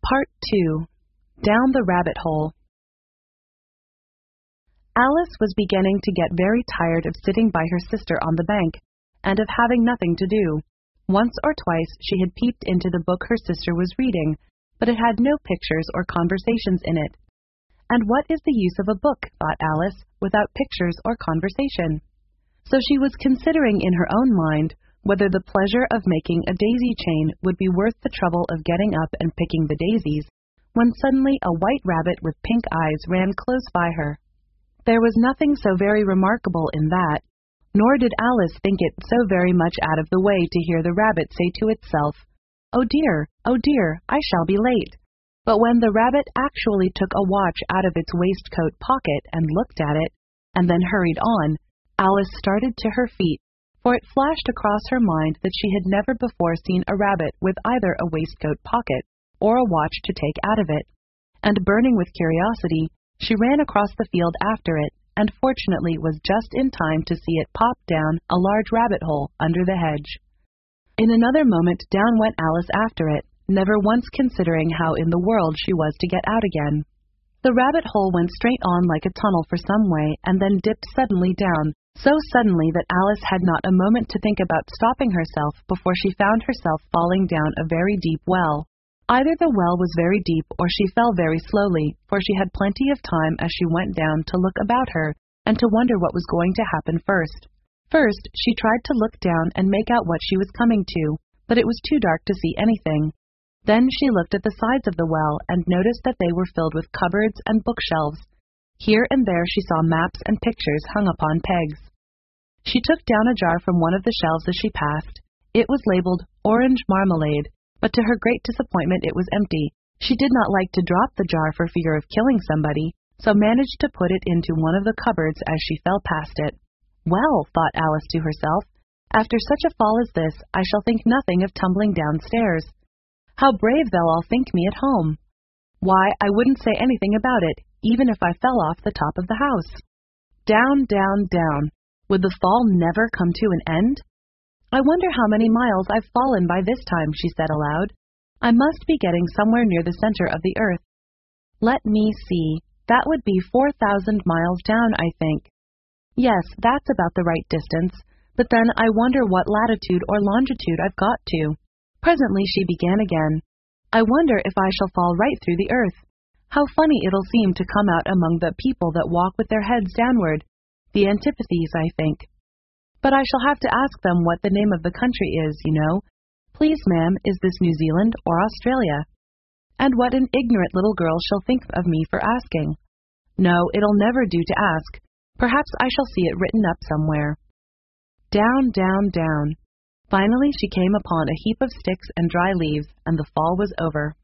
Part 2. Down the Rabbit Hole. Alice was beginning to get very tired of sitting by her sister on the bank, and of having nothing to do. Once or twice she had peeped into the book her sister was reading, but it had no pictures or conversations in it. And what is the use of a book, thought Alice, without pictures or conversation? So she was considering in her own mind whether the pleasure of making a daisy chain would be worth the trouble of getting up and picking the daisies, when suddenly a white rabbit with pink eyes ran close by her. There was nothing so very remarkable in that, nor did Alice think it so very much out of the way to hear the rabbit say to itself, oh dear, I shall be late." But when the rabbit actually took a watch out of its waistcoat pocket and looked at it, and then hurried on, Alice started to her feet, for it flashed across her mind that she had never before seen a rabbit with either a waistcoat pocket or a watch to take out of it, and burning with curiosity, she ran across the field after it, and fortunately was just in time to see it pop down a large rabbit hole under the hedge. In another moment down went Alice after it, never once considering how in the world she was to get out again. The rabbit hole went straight on like a tunnel for some way, and then dipped suddenly down, so suddenly that Alice had not a moment to think about stopping herself before she found herself falling down a very deep well. Either the well was very deep or she fell very slowly, for she had plenty of time as she went down to look about her and to wonder what was going to happen first. First, she tried to look down and make out what she was coming to, but it was too dark to see anything. Then she looked at the sides of the well and noticed that they were filled with cupboards and bookshelves. Here and there she saw maps and pictures hung upon pegs. She took down a jar from one of the shelves as she passed. It was labeled Orange Marmalade, but to her great disappointment it was empty. She did not like to drop the jar for fear of killing somebody, so managed to put it into one of the cupboards as she fell past it. Well, thought Alice to herself, after such a fall as this, I shall think nothing of tumbling downstairs. How brave they'll all think me at home! Why, I wouldn't say anything about it, even if I fell off the top of the house. Down, down, down. Would the fall never come to an end? I wonder how many miles I've fallen by this time, she said aloud. I must be getting somewhere near the center of the earth. Let me see. That would be 4,000 miles down, I think. Yes, that's about the right distance, but then I wonder what latitude or longitude I've got to. Presently she began again. I wonder if I shall fall right through the earth. How funny it'll seem to come out among the people that walk with their heads downward. The antipathies, I think. But I shall have to ask them what the name of the country is, you know. Please, ma'am, is this New Zealand or Australia? And what an ignorant little girl shall think of me for asking. No, it'll never do to ask. Perhaps I shall see it written up somewhere. Down, down, down. Finally she came upon a heap of sticks and dry leaves, and the fall was over.